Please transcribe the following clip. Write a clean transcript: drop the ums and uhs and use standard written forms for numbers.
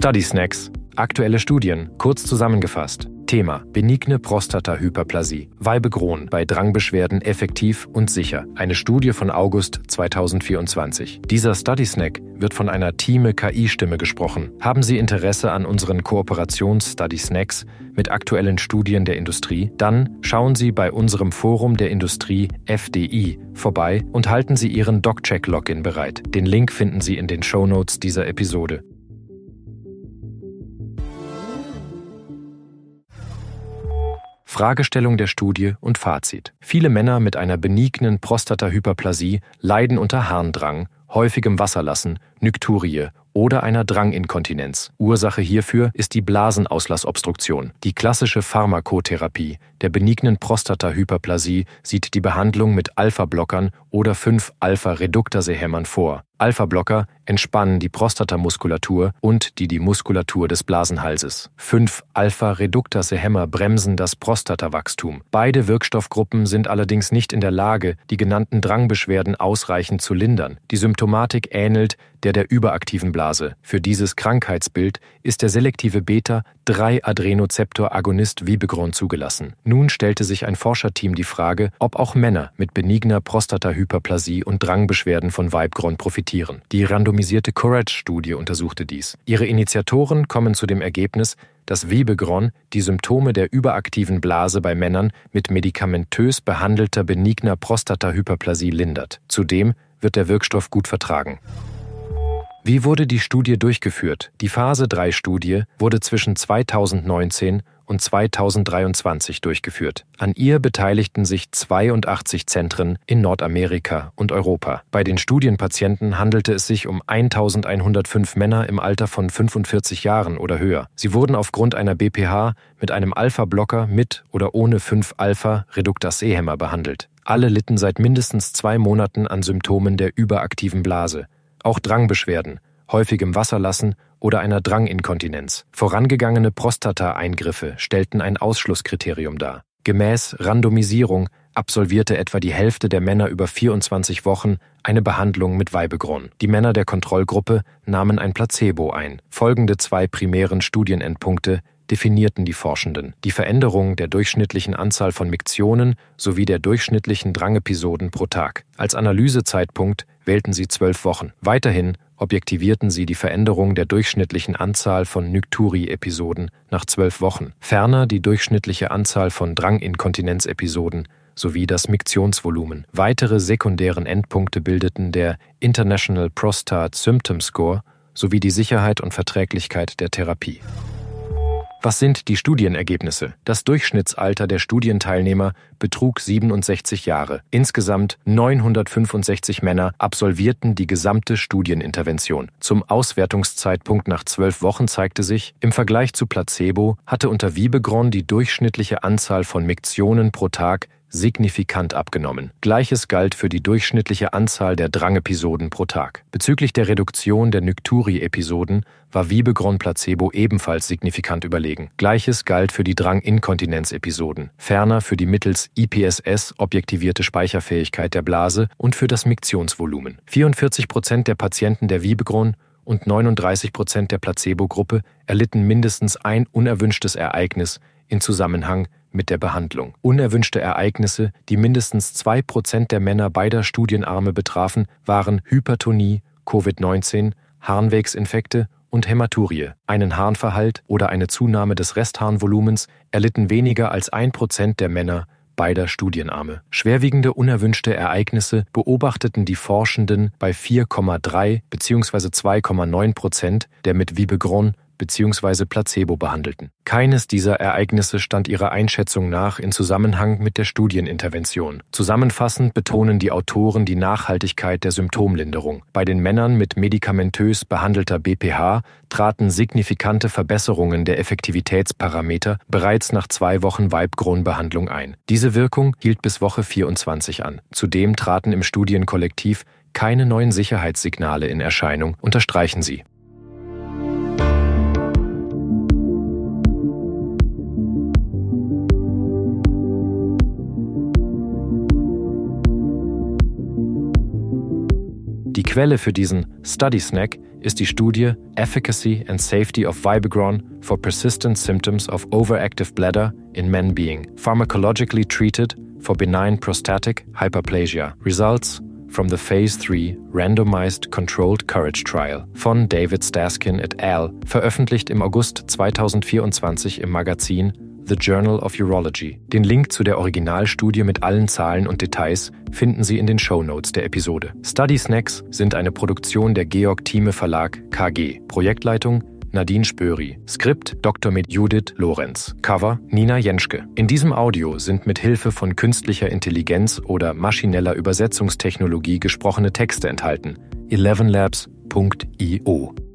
Study Snacks. Aktuelle Studien, kurz zusammengefasst. Thema: benigne Prostatahyperplasie. Valbegron bei Drangbeschwerden effektiv und sicher. Eine Studie von August 2024. Dieser Study Snack wird von einer Thieme-KI-Stimme gesprochen. Haben Sie Interesse an unseren Kooperations-Study Snacks mit aktuellen Studien der Industrie? Dann schauen Sie bei unserem Forum der Industrie FDI vorbei und halten Sie Ihren DocCheck-Login bereit. Den Link finden Sie in den Shownotes dieser Episode. Fragestellung der Studie und Fazit. Viele Männer mit einer benignen Prostatahyperplasie leiden unter Harndrang, häufigem Wasserlassen, Nykturie oder einer Dranginkontinenz. Ursache hierfür ist die Blasenauslassobstruktion. Die klassische Pharmakotherapie der benignen Prostatahyperplasie sieht die Behandlung mit Alpha-Blockern oder 5-Alpha-Reductase-Hämmern vor. Alpha-Blocker entspannen die Prostatamuskulatur und die Muskulatur des Blasenhalses. 5-Alpha-Reductase-Hämmer bremsen das Prostatawachstum. Beide Wirkstoffgruppen sind allerdings nicht in der Lage, die genannten Drangbeschwerden ausreichend zu lindern. Die Symptomatik ähnelt der überaktiven Blase. Für dieses Krankheitsbild ist der selektive Beta-3-Adrenozeptor-Agonist Valbegron zugelassen. Nun stellte sich ein Forscherteam die Frage, ob auch Männer mit benigner Prostatahyperplasie und Drangbeschwerden von Valbegron profitieren. Die randomisierte COURAGE-Studie untersuchte dies. Ihre Initiatoren kommen zu dem Ergebnis, dass Valbegron die Symptome der überaktiven Blase bei Männern mit medikamentös behandelter benigner Prostatahyperplasie lindert. Zudem wird der Wirkstoff gut vertragen. Wie wurde die Studie durchgeführt? Die Phase-3-Studie wurde zwischen 2019 und 2023 durchgeführt. An ihr beteiligten sich 82 Zentren in Nordamerika und Europa. Bei den Studienpatienten handelte es sich um 1105 Männer im Alter von 45 Jahren oder höher. Sie wurden aufgrund einer BPH mit einem Alpha-Blocker mit oder ohne 5-Alpha-Reductase-Hämmer behandelt. Alle litten seit mindestens 2 Monaten an Symptomen der überaktiven Blase. Auch Drangbeschwerden, häufigem Wasserlassen oder einer Dranginkontinenz. Vorangegangene Prostata-Eingriffe stellten ein Ausschlusskriterium dar. Gemäß Randomisierung absolvierte etwa die Hälfte der Männer über 24 Wochen eine Behandlung mit Valbegron. Die Männer der Kontrollgruppe nahmen ein Placebo ein. Folgende 2 primären Studienendpunkte definierten die Forschenden: die Veränderung der durchschnittlichen Anzahl von Miktionen sowie der durchschnittlichen Drangepisoden pro Tag. Als Analysezeitpunkt wählten sie 12 Wochen. Weiterhin objektivierten sie die Veränderung der durchschnittlichen Anzahl von Nykturi-Episoden nach 12 Wochen. Ferner die durchschnittliche Anzahl von Dranginkontinenz-Episoden sowie das Miktionsvolumen. Weitere sekundären Endpunkte bildeten der International Prostate Symptom Score sowie die Sicherheit und Verträglichkeit der Therapie. Was sind die Studienergebnisse? Das Durchschnittsalter der Studienteilnehmer betrug 67 Jahre. Insgesamt 965 Männer absolvierten die gesamte Studienintervention. Zum Auswertungszeitpunkt nach 12 Wochen zeigte sich, im Vergleich zu Placebo hatte unter Valbegron die durchschnittliche Anzahl von Miktionen pro Tag signifikant abgenommen. Gleiches galt für die durchschnittliche Anzahl der Drangepisoden pro Tag. Bezüglich der Reduktion der Nykturi-Episoden war Valbegron Placebo ebenfalls signifikant überlegen. Gleiches galt für die Dranginkontinenz-Episoden, ferner für die mittels IPSS objektivierte Speicherfähigkeit der Blase und für das Miktionsvolumen. 44% der Patienten der Valbegron und 39% der Placebo-Gruppe erlitten mindestens ein unerwünschtes Ereignis in Zusammenhang mit der Behandlung. Unerwünschte Ereignisse, die mindestens 2% der Männer beider Studienarme betrafen, waren Hypertonie, Covid-19, Harnwegsinfekte und Hämaturie. Einen Harnverhalt oder eine Zunahme des Restharnvolumens erlitten weniger als 1% der Männer beider Studienarme. Schwerwiegende unerwünschte Ereignisse beobachteten die Forschenden bei 4,3 bzw. 2,9% der mit Valbegron bzw. Placebo behandelten. Keines dieser Ereignisse stand ihrer Einschätzung nach in Zusammenhang mit der Studienintervention. Zusammenfassend betonen die Autoren die Nachhaltigkeit der Symptomlinderung. Bei den Männern mit medikamentös behandelter BPH traten signifikante Verbesserungen der Effektivitätsparameter bereits nach 2 Wochen Valbegron-Behandlung ein. Diese Wirkung hielt bis Woche 24 an. Zudem traten im Studienkollektiv keine neuen Sicherheitssignale in Erscheinung, unterstreichen sie. Die Quelle für diesen Study Snack ist die Studie Efficacy and Safety of Vibegon for Persistent Symptoms of Overactive Bladder in Men Being Pharmacologically Treated for Benign Prostatic Hyperplasia. Results from the Phase 3 Randomized Controlled Courage Trial von David Staskin et al., veröffentlicht im August 2024 im Magazin The Journal of Urology. Den Link zu der Originalstudie mit allen Zahlen und Details finden Sie in den Shownotes der Episode. Study Snacks sind eine Produktion der Georg Thieme Verlag KG. Projektleitung Nadine Spöri. Skript Dr. med Judith Lorenz. Cover Nina Jenschke. In diesem Audio sind mit Hilfe von künstlicher Intelligenz oder maschineller Übersetzungstechnologie gesprochene Texte enthalten. 11labs.io